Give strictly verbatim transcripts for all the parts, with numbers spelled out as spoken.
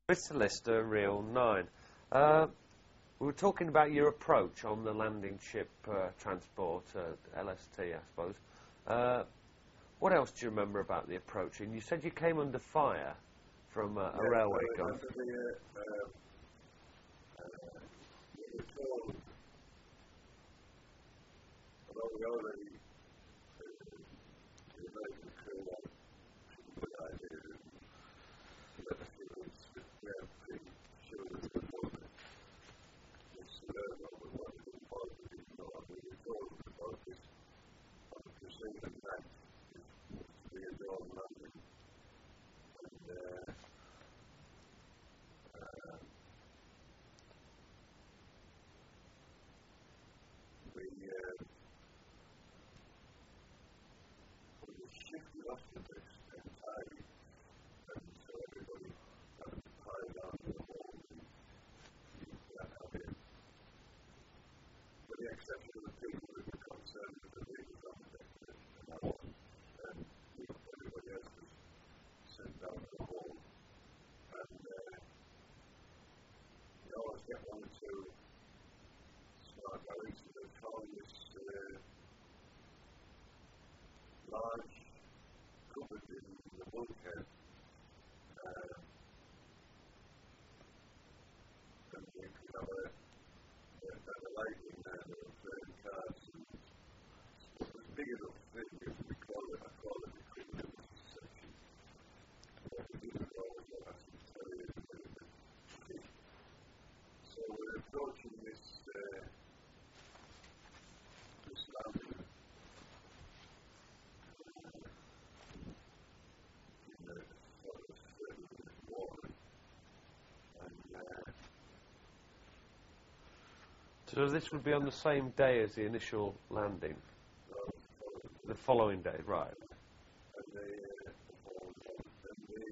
Mister Lister, Reel nine. Uh, we were talking about your approach on the landing ship uh, transport, uh, L S T, I suppose. Uh, what else do you remember about the approach? And you said you came under fire from uh, a Yeah, railway so gun. under the, uh, um, uh, we were told, although we already, uh, the American crew had a good idea that it was, we had pretty sure we were told that this Salerno was what we didn't want to do, and we were told about this on the preceding night, it was to be a dawn landing. And, uh, uh, we, uh, we were shifted off the next entirely, and so everybody had to pile down to the wall and keep that up in. With the exception of the people who were concerned with the legal architecture and I wasn't, and we, everybody else was sent down to the hall. And uh, we always get one or two smart guys who have found this uh, large cupboard in the bulkhead, uh, and we could have a, a, a light in there that was playing cards, and it was big enough thing, as we call it, I call it the criminal section. What we did was always what I should tell you a little bit. So we're approaching this, uh, this landing in the sort of thirty minute water, and uh, So this would be on the same day as the initial landing, well, followed, the following day, right? and they, uh, performed on, and the,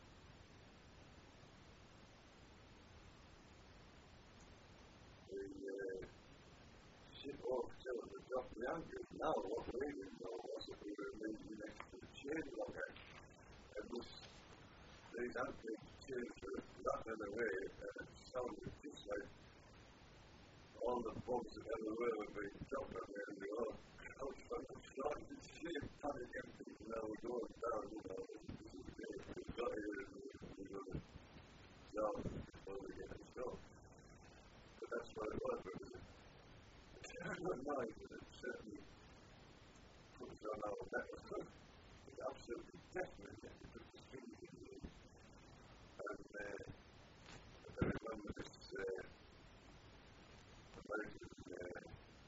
the, uh, ship officer was a drop the anchor. Now, what we didn't know was that we were leaning next to the chain logger, and this, these anchor chains were rattling away, and it sounded just like all the boats that ever were were being dropped on there, and we were all crouched on the side of the ship, panicking, thinking, now we're going down, you know, this is the day we got here, and we're going to drown before we get ashore. But that's what it was, it was a terrible night, and it certainly put us on our mettle. It absolutely definitely it took the skin in the room. And uh, I remember this uh, American uh,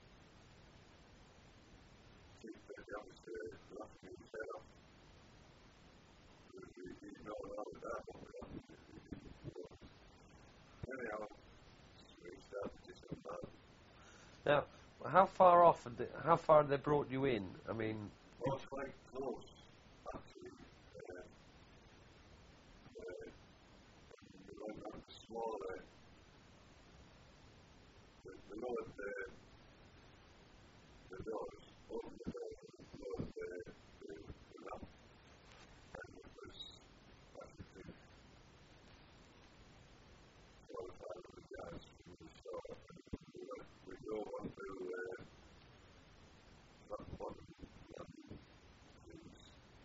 chief petty officer laughing his head off. He didn't know all of that, what was happening. Anyhow, we started this on that. Now, how far off? Had they, how far had they brought you in? I mean, Well, it's quite close, actually. Uh, uh, we went on the smaller, the, the lowered the, the doors, opened the doors, and lowered the, the, the ramp, and it was practically four or five hundred yards from the shore. And we, went, we drove onto uh, flat bottom landing things.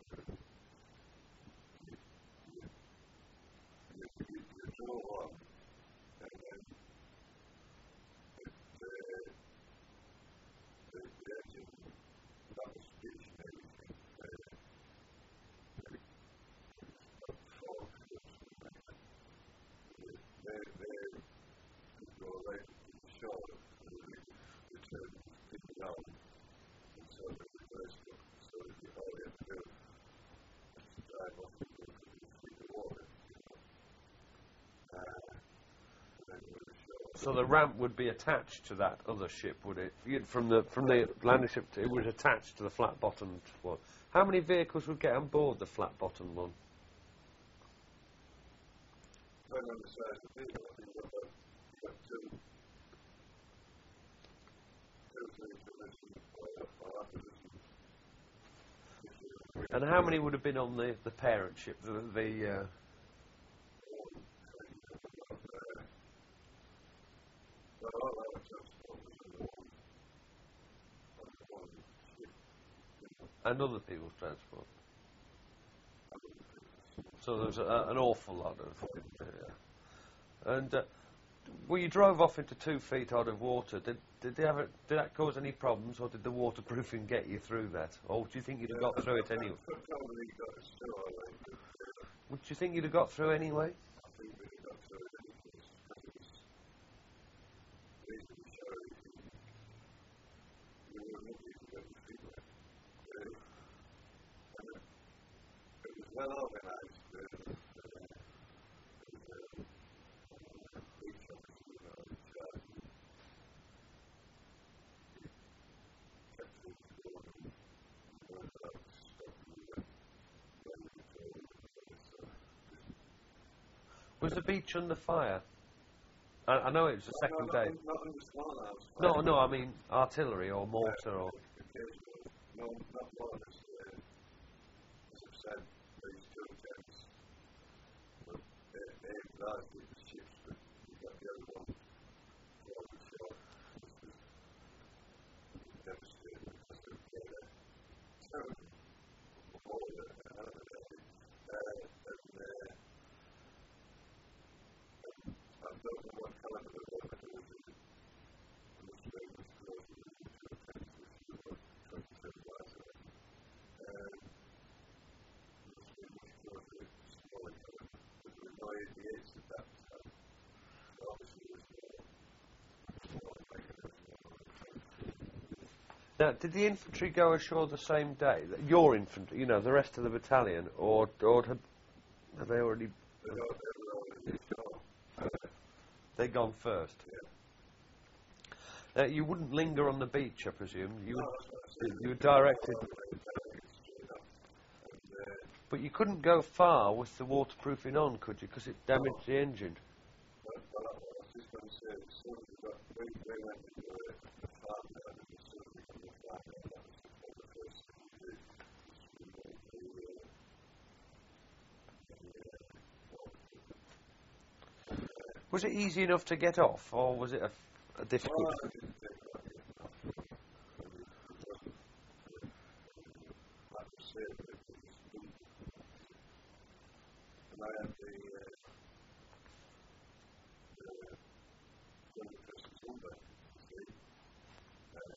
And you, you, you drove on, and then it, uh, the, the engine, that was speech and everything. Uh, it was about four kilos from there. They, they could go right up to the shore, and we could turn people down, and so they reversed up. So if you all you had to do was to drive off the boat and feet of water, you know. Uh, and then we were ashore. so the ramp would be attached to that other ship, would it? You'd, from the from the landing ship, to, it was attached to the flat-bottomed one. How many vehicles would get on board the flat-bottomed one? Depending on the size of the vehicle, I think you've got, you've got two, two, three positions, or, or oppositions. And how many would have been on the, the parent ship, the, the uh, And other people's transport. So there was a, an awful lot of. Yeah. And uh, well, you drove off into two feet out of water. Did did they ever did that cause any problems, or did the waterproofing get you through that, or do you think you'd have got through it anyway? Would you think you'd have got through anyway? Well organized. Was the beach under fire? I, I know it was the second no, day. Not, not under small house. No, no, I mean artillery or mortar or. No, not one of us. Uh, as I've said, these two attempts. But they, they largely the ships, but we got the other one. Devastated. So, before the uh, and uh, I don't know what colour the water was. It was very much closer to the two attempts, which was twenty-seven miles away. Um, it was very much closer to the smaller colour, but there was no eighty-eights at that time. So obviously it was more, more like a Now, did the infantry go ashore the same day? Your infantry, you know, the rest of the battalion, or or had, had they already? they were already gone. They gone first. Yeah. Uh, you wouldn't linger on the beach, I presume. You No, would, that's what I said. you were directed, And, uh, but you couldn't go far with the waterproofing on, could you? Because it damaged the engine. Well, well, I was just going to say, as soon as we got, we, we went to the, the farm down, and as soon as we got the farm down, that was one of the first things we did. We moved the, uh, Was it easy enough to get off, or was it a, a difficult? well, I didn't take that in. It wasn't, like I said, but it was deep. And I had the, uh, the, the Christmas Sunday, see, uh,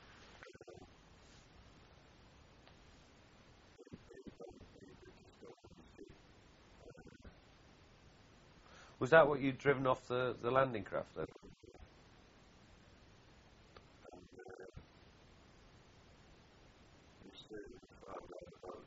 Was that what you'd driven off the, the landing craft then? we stayed at the farm down the road.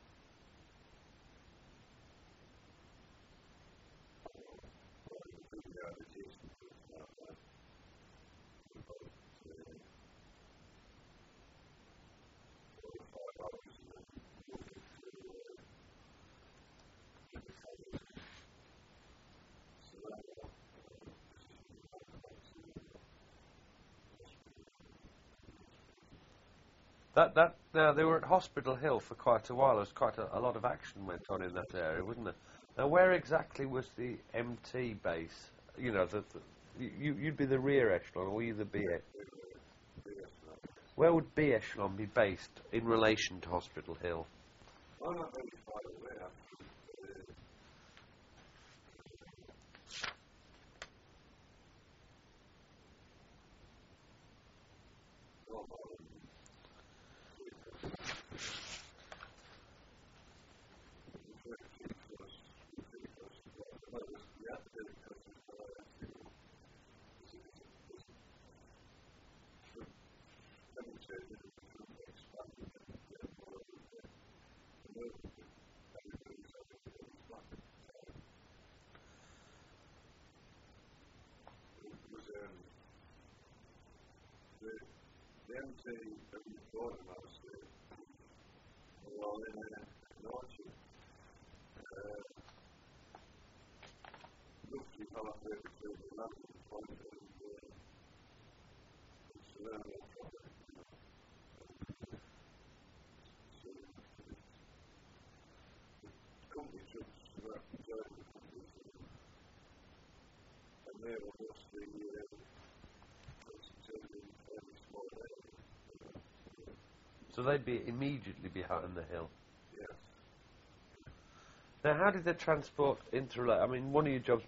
That that now they were at Hospital Hill for quite a while. There was quite a, a lot of action went on in that area, wasn't there? Now, where exactly was the M T base? You know, the, the you you'd be the rear echelon, or you the B? Where would B echelon be based in relation to Hospital Hill? Oh, not very far away, actually. Uh, no more than the M T that we bought in last year were all in uh, Norwich. Uh, roughly halfway between the landing point and uh, Salerno. So, company trucks were up inside the company, and they were mostly uh, concentrated in fairly small areas. So they'd be immediately behind the hill. Yes. Now, how did the transport interrelate? I mean, one of your jobs.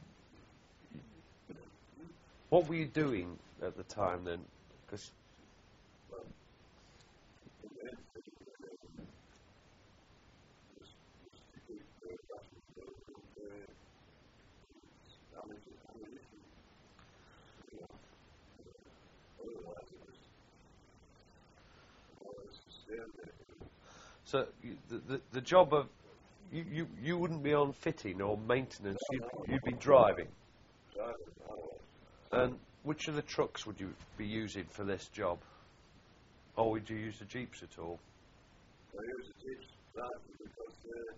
What were you doing at the time then? Because Well, the main thing um, was, was to keep the rations full with uh, ammunition, ammunition, you know. Otherwise, it was more or less sustained it. so you, the, the the job of you, you you wouldn't be on fitting or maintenance. You'd you'd be driving. Driving, I was. And which of the trucks would you be using for this job? Or would you use the jeeps at all? I use the jeeps largely because uh,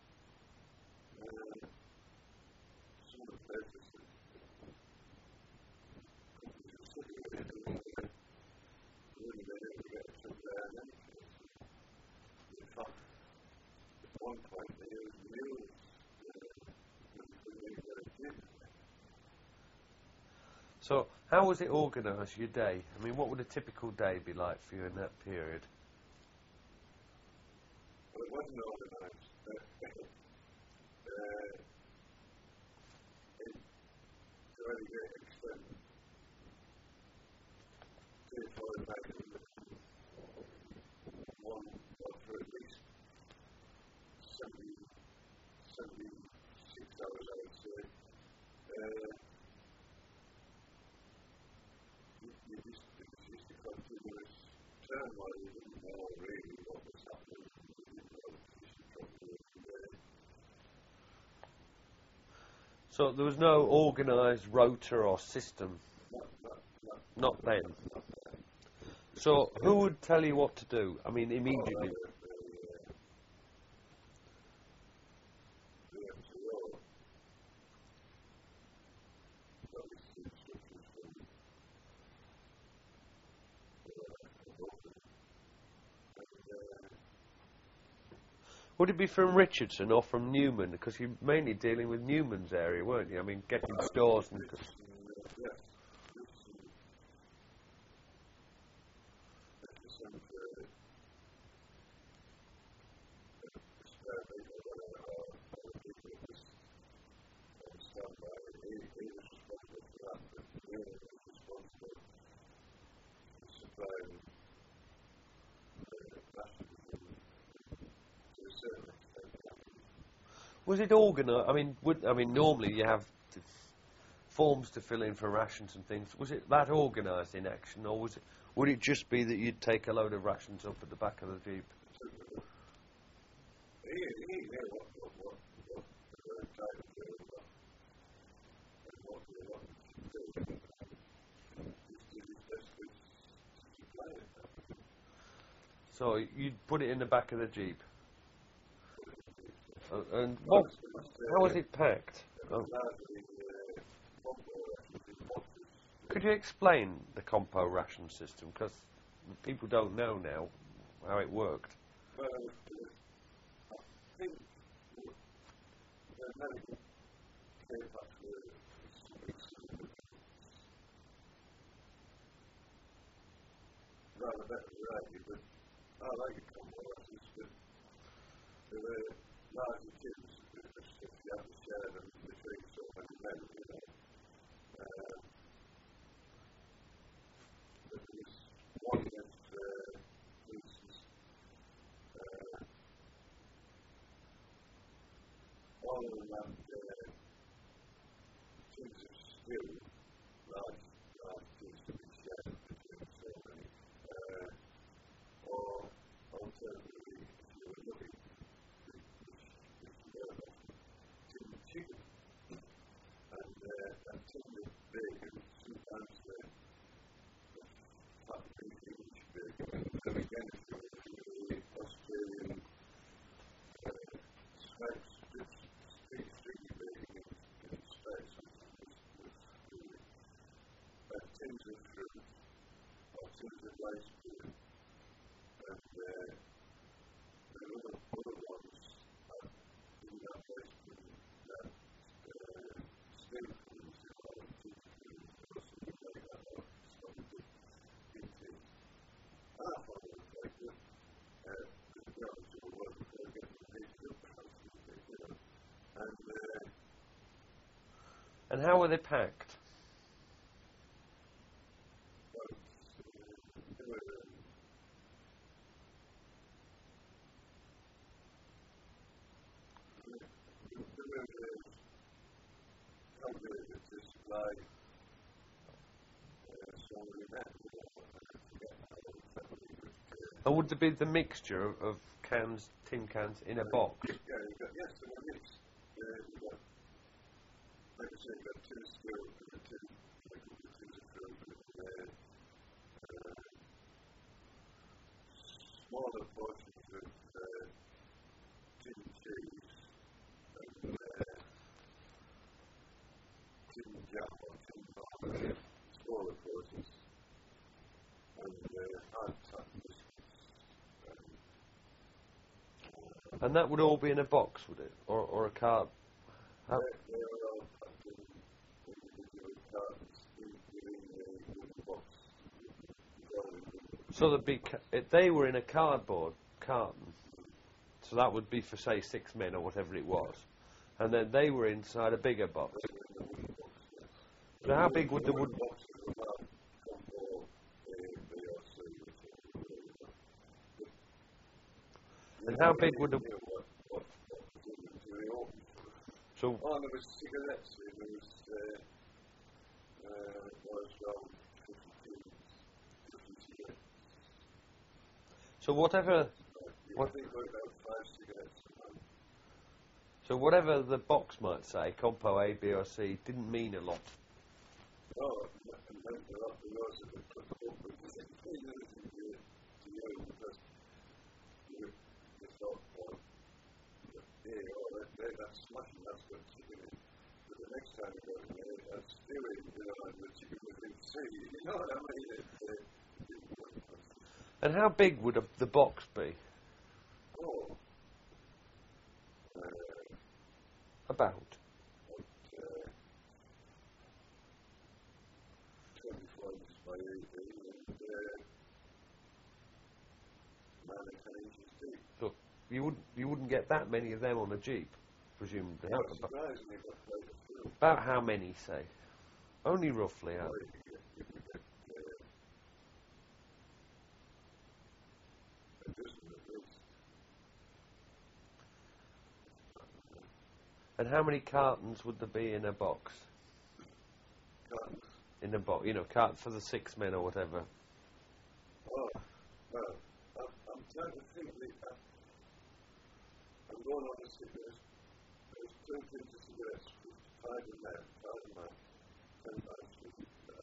uh, some of the places that companies are sitting in, uh, wouldn't be able to get a truck there in any case. In fact, at one point they used mules uh, when they couldn't even get a jeep. So how was it organised, your day? I mean, what would a typical day be like for you in that period? Well, it wasn't organised. Uh, uh, it, to any great extent, three or four nights in the one or for at least seventy, seventy-six hours, I would say. Uh, you, you just, it was just a continuous turmoil. You didn't know really what was happening. You didn't know the position from day to day. So there was no organised rota or system, Not, not, not, not then. not there. So who would tell you what to do? I mean, immediately. The, the, uh, the M C O got his instructions from Would it be from Richardson or from Newman? Because you're mainly dealing with Newman's area, weren't you? I mean, getting stores and... Yes, Richardson, uh, spare people, whatever, or other people that was on standby. He, he was responsible for that, but Newman was responsible for supplying uh, rations to a certain extent. Was it organised? I mean, would, I mean, normally you have t- forms to fill in for rations and things. Was it that organised in action, or was it? Would it just be that you'd take a load of rations up at the back of the jeep? He, he knew what, what, what, what they were trying to do and what, and what they wanted to do. And he did his best to supply it. So you'd put it in the back of the jeep. Uh, and what? How was it packed? Oh. Largely, uh, combo rations in boxes. Could you explain the compo ration system? Because people don't know now how it worked. Well, uh, I think the American came back with rather better variety, but I like a combo rations, but they were larger kids, if you have to share them between so many men, you know. Uh, but there was one that, uh, for instance, uh, all of them had uh, tins of stew, large, large tins to be shared between so many. Uh, or alternatively, if you were looking, tin of chicken and uh, and tin of bacon, sometimes uh, fat beef English bacon, and then again if you were the Australian uh, stripes, strips, street, streaky bacon in, in stripes, with, with, with And how were they packed? But, uh, they were, they were uh, calculated to supply uh, so many men. And would there be the mixture of, of cans, tin cans, in a box? Yeah, you've got, yes, they were mixed. Uh, you've got, like I say, you've got two still, and two, like the two still, uh, uh, smaller portions of uh, tin cheese, and uh, tin jam or tin bar, smaller portions, and uh, hard tap biscuits. And that would all be in a box, would it? Or, or a card? How? They, they were all packed in individual cartons, including the wooden box. So there'd be ca- if they were in a cardboard carton, so that would be for, say, six men or whatever it was. And then they were inside a bigger box. So how big would the wood... And how big would the... So, Oh, there was cigarettes, there was, uh, uh, was around fifty, fifty cigarettes. so whatever... You What, think about five cigarettes a month. so whatever the box might say, Compo A, B or C, didn't mean a lot. Oh, and then there are the laws that they put up with the same thing that it is to you, because you, you thought, well, hey, oh, that, that, that's smashing, that's got chicken in. But the next time you go to there, that's stewie, you know, and the chicken was in C, you know what I mean? It, uh, it didn't work. And how big would a, the box be? Oh, uh, About. but, uh, twenty-four inches by eighteen, and uh, nine and ten inches deep. So you wouldn't you wouldn't get that many of them on a Jeep, presumably. How, Not about, surprisingly, but quite a few. about how many, say? Only roughly. How? Well, you get, you can get, uh, a dozen at least. And how many cartons would there be in a box? Cartons. In a box, you know, cart for the six men or whatever. Oh, well, I'm, I'm trying to think. The, uh, I'm going on the cigarettes. There's two things of cigarettes, five in there, five in there, ten pounds. Uh,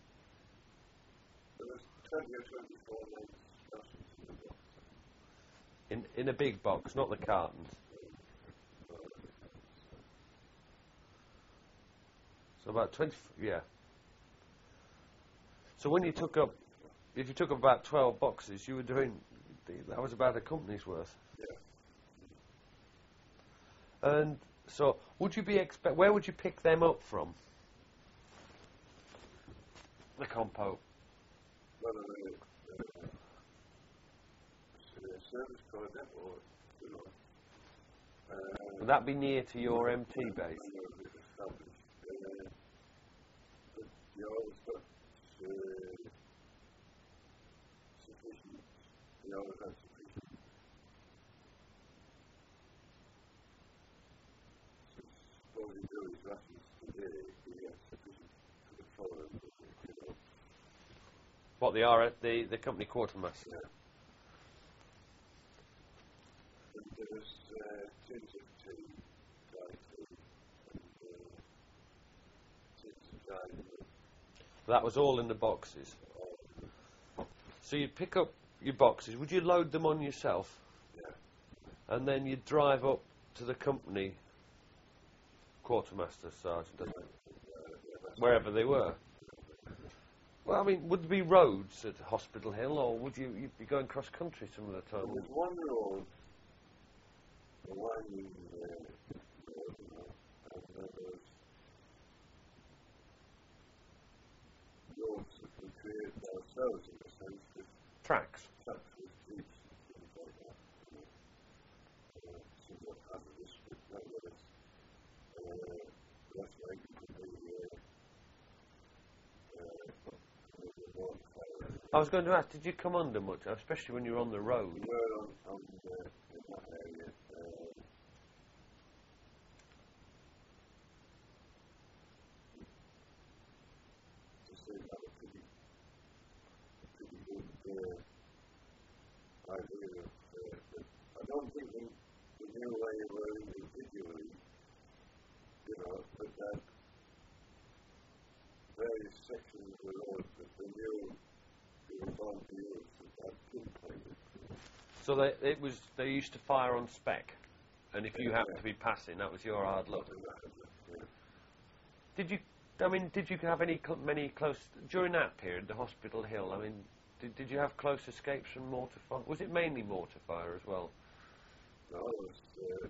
there was twenty or twenty-four names rations in the box. In in a big box, not the cartons. So about twenty, yeah. So when you took up, if you took up about twelve boxes, you were doing, that was about a company's worth. Yeah. And so, would you be expect? Where would you pick them up from? The Compo. Well, uh, uh, uh, service car depot, you know. Uh, Would that be near to your M T base? you know, they've established, uh, but you always got uh, sufficient, you always have sufficient. So all we do is rations today, we have sufficient for the following, you know. What the R the the company quartermaster? Yeah. And there was uh, tins of tea, dry tea, and uh, tins of dry milk. That was all in the boxes. So you'd pick up your boxes. Would you load them on yourself? Yeah. And then you'd drive up to the company quartermaster, sergeant, and wherever they were. Well, I mean, would there be roads at Hospital Hill, or would you you'd be going cross country some of the time? There was one road, the winding uh, road, you know, and there was roads that we created ourselves in the sense that Tracks. tracks with jeeps and things like that, you know, uh, somewhat hazardous, but nevertheless, uh, less likely to be I was going to ask, did you come under much, especially when you were on the road? We were on, on uh, in that area. Uh, to say that a pretty, a pretty good uh, idea of. Uh, that I don't think we, we knew where you were individually, you know, but that various sections of the road that they knew we were going to use at that pinpointed. So they, it was they used to fire on spec, and if you happened to be passing, that was your hard luck. Yeah. Did you? I mean, did you have any cl- many close during that period, the Hospital Hill? I mean, did did you have close escapes from mortar fire? Was it mainly mortar fire as well? No, it was uh,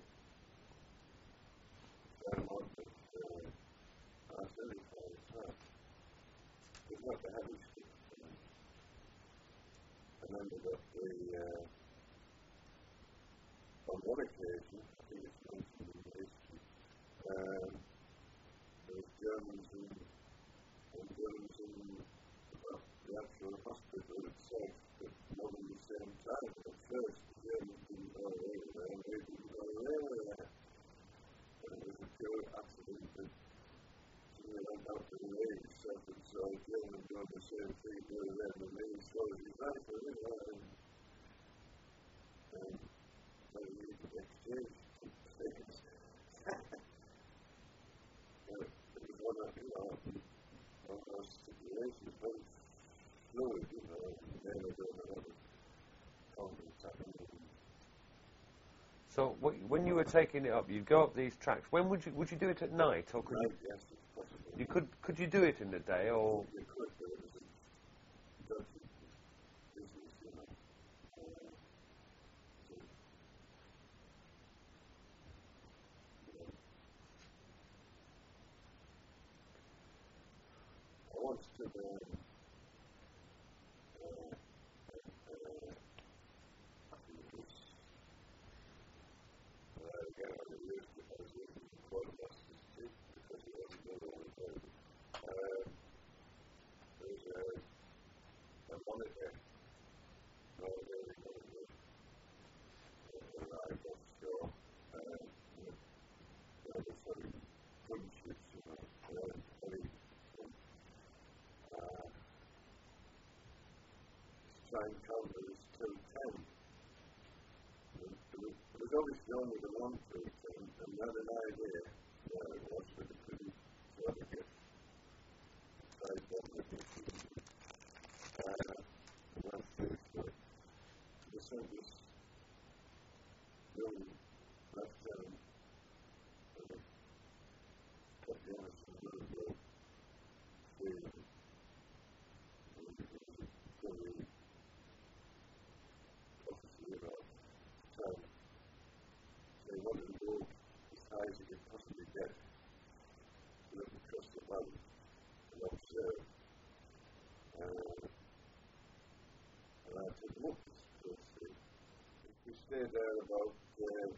very much of uh, artillery fire as well. It was not the heavy stuff. I remember that the uh, on one occasion, I think it's mentioned in the history, um, there was Germans in, and Germans in uh, the actual hospital itself, but not at the same time. At first, the Germans didn't know they were there, and they didn't know they were there. And it was a pure accident that we went out to the lake itself and saw a German doing the same thing to them, and they saw his rifle, you know, and, and so we exchanged things. But it was one of, you know, one of those situations, very fluid, you know, and then we doing a lot of conflict happening. So wh- when you were taking it up, you'd go up these tracks. When would you would you do it at night, or could Right, you? yes, it's possible. You could could you do it in the day, or You could, but it was a dirty business, you know. Uh, I once took a, uh, uh, I think it was, uh, again, I was used to, I was using the quartermaster's seat because it wasn't the only way. Uh, there was a, a monitor, no, really, monitor, uh, arrived offshore, uh, you know, the other sort of cruise ships, you know, uh, very, uh, to try and counter this till ten. It was, it was obviously only the one till ten, and they had an idea where it was, but it couldn't sort of get tried that with it. Uh, and went through to it. They sent this young lieutenant, and they kept the honest and little girl free. And it was a very officer, you know, try and they wanted to go as high as you could possibly get to look across the valley and observe. Uh, and I took them up this closely. We stayed there about uh,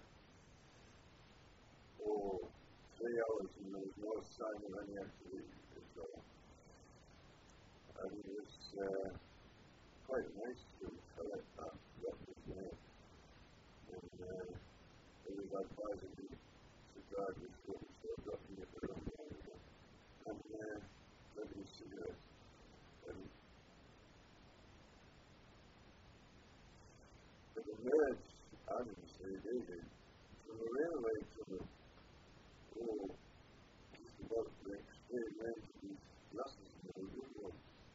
oh, three hours and there was no sign of any activity at all. And it was uh, quite nice to collect that what was there. And uh, it was advising me to drive this boat, so I got to get around the area. And uh, let me see it. And but the merge, obviously, they did. From the railway to the oh, just about the extreme end of these glasses in the window.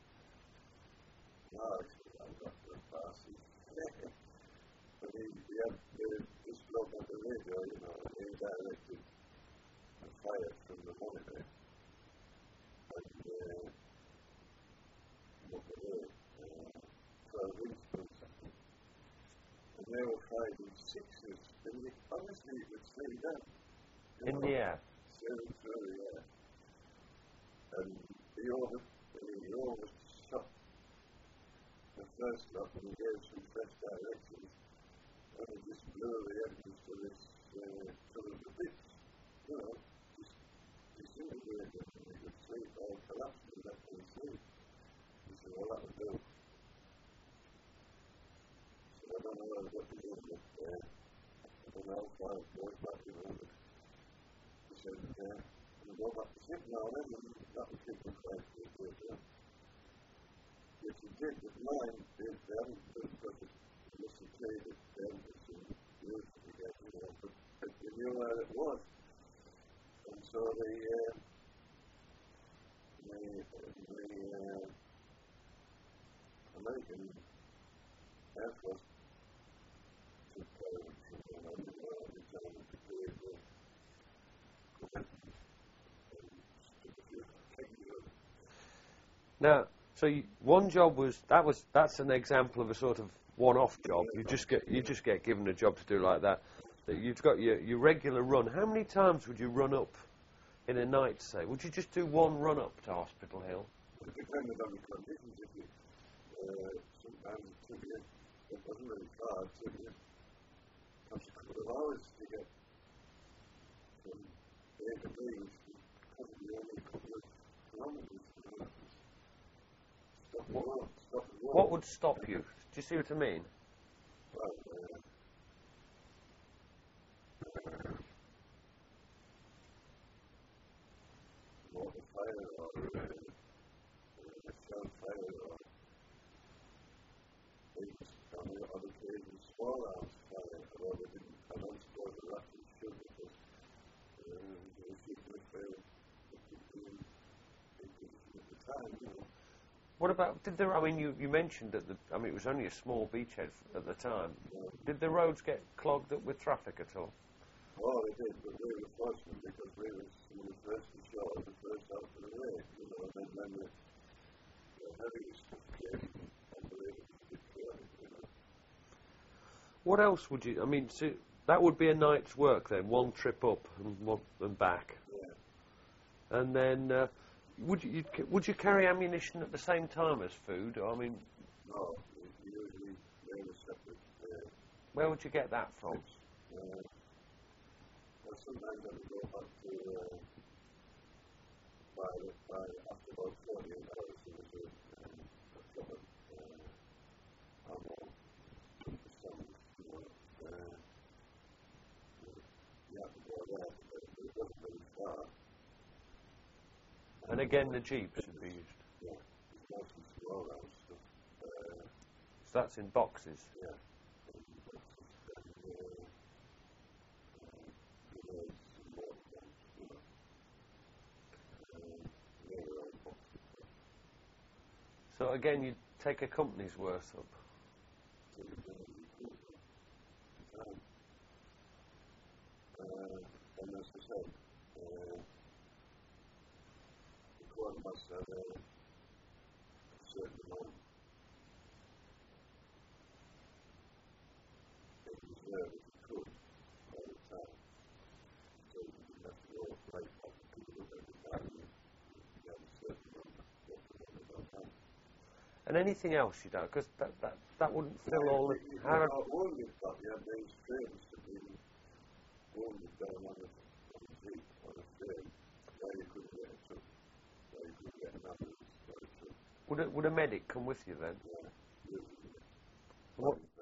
Now, actually, I've got the passes. But he, he had uh, this bloke on the radio, you know, and he directed the fire from the monitor. And uh, what they were, uh, twelve instruments. And they were five and sixes. And we, honestly, you could see them. in the air? Sailing through the air. And he over, he overshot the first lot and he gave some fresh directions. And he just blew the engines to this, uh, to the bits. You know, just disintegrated. And you could see it all collapsing back to the sea. He said, well, that'll do. five boys back in London. He said, uh, we go back to ship now then, and that would keep them quiet for a bit. Yeah. Yes, he did, but mine, they, they haven't put because it was a trade that they haven't been used to get, you know, but, but they knew where it was. And so they, uh, they, they, uh, American Air Force took care of it, you know, and uh, they tell them to do it with Now, so you, one job was that was that's an example of a sort of one-off job. You just get you just get given a job to do like that. That you've got your your regular run. How many times would you run up in a night? Say, would you just do one run up to Hospital Hill? It depended on the conditions. If you, uh, sometimes it took you, it wasn't really far, it took you perhaps a couple of hours to get from A to B, which was probably only a couple of kilometres. You know, stop and walk, stop and walk. What would stop you? Do you see what I mean? Well, uh, water fire or uh, uh, shell fire or on the other occasions small arms fire, although they didn't come on score the Russians should because uh, they should have failed at the time, you know. What about did there? I mean, you, you mentioned that the I mean it was only a small beachhead f- at the time. Yeah. Did the roads get clogged up with traffic at all? Oh, they did, but we were fortunate because we were we were first to shore, the first out of the way, you know, and then when the, the heaviest stuff came, unbelievably good traffic, you know. What else would you? I mean, so that would be a night's work then, one trip up and one and back, Yeah. and then uh, would you you'd ca- would you carry ammunition at the same time as food? I mean, No, we we usually they were separate. Uh, where would you get that from? uh, well, sometimes I would go back to uh, by, by after about forty-eight hours, there was a, um, a proper uh, ammo for some, you know, uh, you have to go there, but it wasn't very far. And again, the jeeps would be used. Yeah, it's mostly small round stuff. Uh, So that's in boxes. yeah. And, and, uh, grenades and more things, you know. Um, they were all boxes. So again, you take a company's worth up. So we did it before the time. Uh, and as I said, uh, the court must have a certain amount of reserve if it could all the time. So you didn't have to go right back to people every time. You you had a certain amount of what they don't have. And anything else you don't, because that, that, that wouldn't fill Yeah, all the... you- you How, got wounded, but you had these trains that we wounded down on the, on the jeep, on the train, where you couldn't get a truck, where you couldn't get an ambulance, or a truck. would, a, would a medic come with you then? Yeah, usually. What,